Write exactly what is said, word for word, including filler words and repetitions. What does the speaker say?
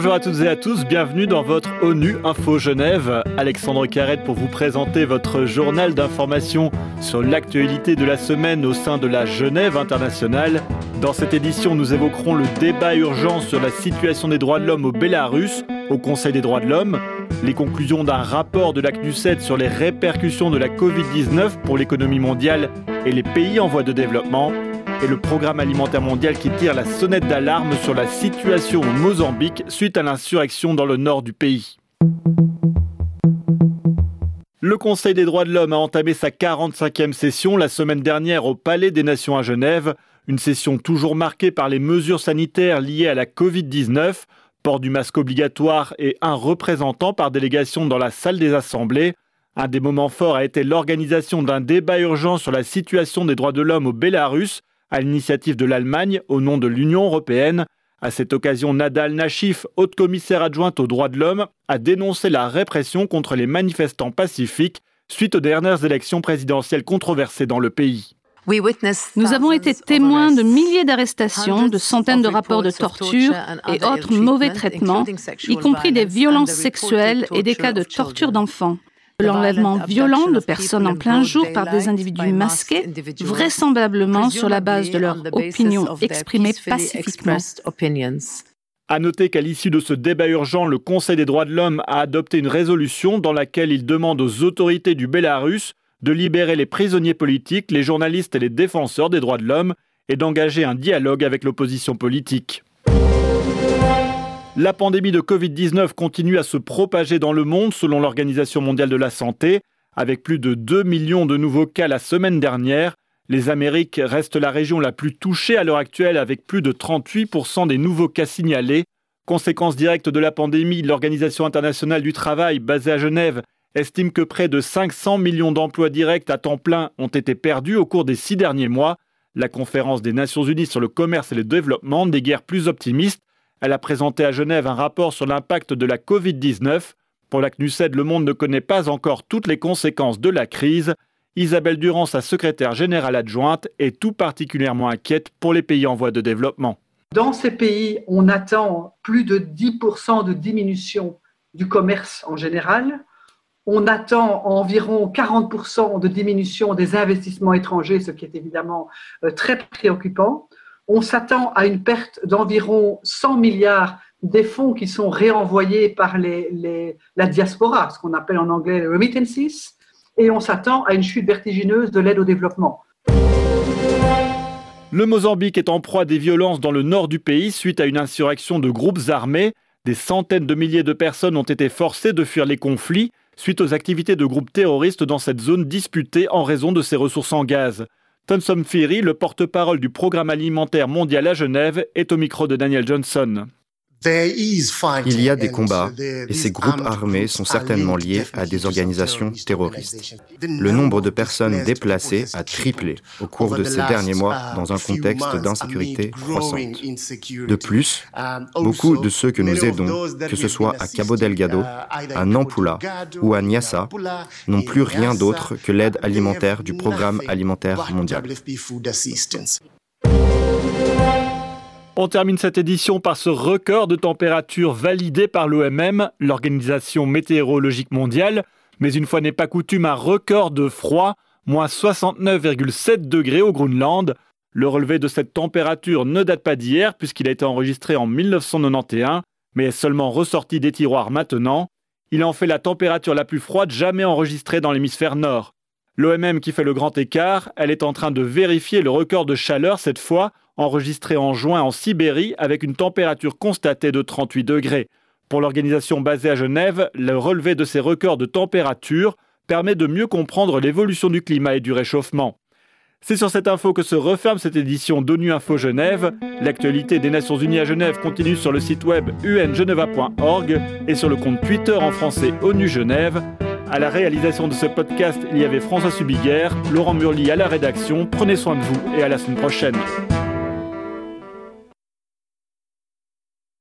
Bonjour à toutes et à tous, bienvenue dans votre ONU Info Genève. Alexandre Carrette pour vous présenter votre journal d'information sur l'actualité de la semaine au sein de la Genève internationale. Dans cette édition, nous évoquerons le débat urgent sur la situation des droits de l'homme au Bélarus, au Conseil des droits de l'homme, les conclusions d'un rapport de la C N U S E D sur les répercussions de la covid dix-neuf pour l'économie mondiale et les pays en voie de développement, et le programme alimentaire mondial qui tire la sonnette d'alarme sur la situation au Mozambique suite à l'insurrection dans le nord du pays. Le Conseil des droits de l'homme a entamé sa quarante-cinquième session la semaine dernière au Palais des Nations à Genève, une session toujours marquée par les mesures sanitaires liées à la covid dix-neuf, port du masque obligatoire et un représentant par délégation dans la salle des assemblées. Un des moments forts a été l'organisation d'un débat urgent sur la situation des droits de l'homme au Bélarus, à l'initiative de l'Allemagne, au nom de l'Union européenne. À cette occasion, Nadal Nachif, haute commissaire adjointe aux droits de l'homme, a dénoncé la répression contre les manifestants pacifiques suite aux dernières élections présidentielles controversées dans le pays. Nous avons été témoins de milliers d'arrestations, de centaines de rapports de torture et autres mauvais traitements, y compris des violences sexuelles et des cas de torture d'enfants. L'enlèvement violent de personnes en plein jour par des individus masqués, vraisemblablement sur la base de leur opinion exprimée pacifiquement. À noter qu'à l'issue de ce débat urgent, le Conseil des droits de l'homme a adopté une résolution dans laquelle il demande aux autorités du Bélarus de libérer les prisonniers politiques, les journalistes et les défenseurs des droits de l'homme et d'engager un dialogue avec l'opposition politique. La pandémie de covid dix-neuf continue à se propager dans le monde selon l'Organisation mondiale de la santé. Avec plus de deux millions de nouveaux cas la semaine dernière, les Amériques restent la région la plus touchée à l'heure actuelle avec plus de trente-huit pour cent des nouveaux cas signalés. Conséquence directe de la pandémie, l'Organisation internationale du travail, basée à Genève, estime que près de cinq cents millions d'emplois directs à temps plein ont été perdus au cours des six derniers mois. La conférence des Nations Unies sur le commerce et le développement n'est guère plus optimiste. Elle a présenté à Genève un rapport sur l'impact de la covid dix-neuf. Pour la C N U S E D, le monde ne connaît pas encore toutes les conséquences de la crise. Isabelle Durand, sa secrétaire générale adjointe, est tout particulièrement inquiète pour les pays en voie de développement. Dans ces pays, on attend plus de dix pour cent de diminution du commerce en général. On attend environ quarante pour cent de diminution des investissements étrangers, ce qui est évidemment très préoccupant. On s'attend à une perte d'environ cent milliards des fonds qui sont réenvoyés par les, les, la diaspora, ce qu'on appelle en anglais les remittances, et on s'attend à une chute vertigineuse de l'aide au développement. Le Mozambique est en proie à des violences dans le nord du pays suite à une insurrection de groupes armés. Des centaines de milliers de personnes ont été forcées de fuir les conflits suite aux activités de groupes terroristes dans cette zone disputée en raison de ses ressources en gaz. Thomson Phiri, le porte-parole du programme alimentaire mondial à Genève, est au micro de Daniel Johnson. Il y a des combats et ces groupes armés sont certainement liés à des organisations terroristes. Le nombre de personnes déplacées a triplé au cours de ces derniers mois dans un contexte d'insécurité croissante. De plus, beaucoup de ceux que nous aidons, que ce soit à Cabo Delgado, à Nampula ou à Niassa, n'ont plus rien d'autre que l'aide alimentaire du Programme alimentaire mondial. On termine cette édition par ce record de température validé par l'O M M, l'Organisation météorologique mondiale, mais une fois n'est pas coutume, un record de froid, moins soixante-neuf virgule sept degrés au Groenland. Le relevé de cette température ne date pas d'hier puisqu'il a été enregistré en mille neuf cent quatre-vingt-onze, mais est seulement ressorti des tiroirs maintenant. Il en fait la température la plus froide jamais enregistrée dans l'hémisphère nord. L'O M M qui fait le grand écart, elle est en train de vérifier le record de chaleur cette fois, enregistré en juin en Sibérie avec une température constatée de trente-huit degrés. Pour l'organisation basée à Genève, le relevé de ces records de température permet de mieux comprendre l'évolution du climat et du réchauffement. C'est sur cette info que se referme cette édition d'ONU Info Genève. L'actualité des Nations Unies à Genève continue sur le site web u n geneva point org et sur le compte Twitter en français ONU Genève. À la réalisation de ce podcast, il y avait François Subiguer, Laurent Murly à la rédaction. Prenez soin de vous et à la semaine prochaine.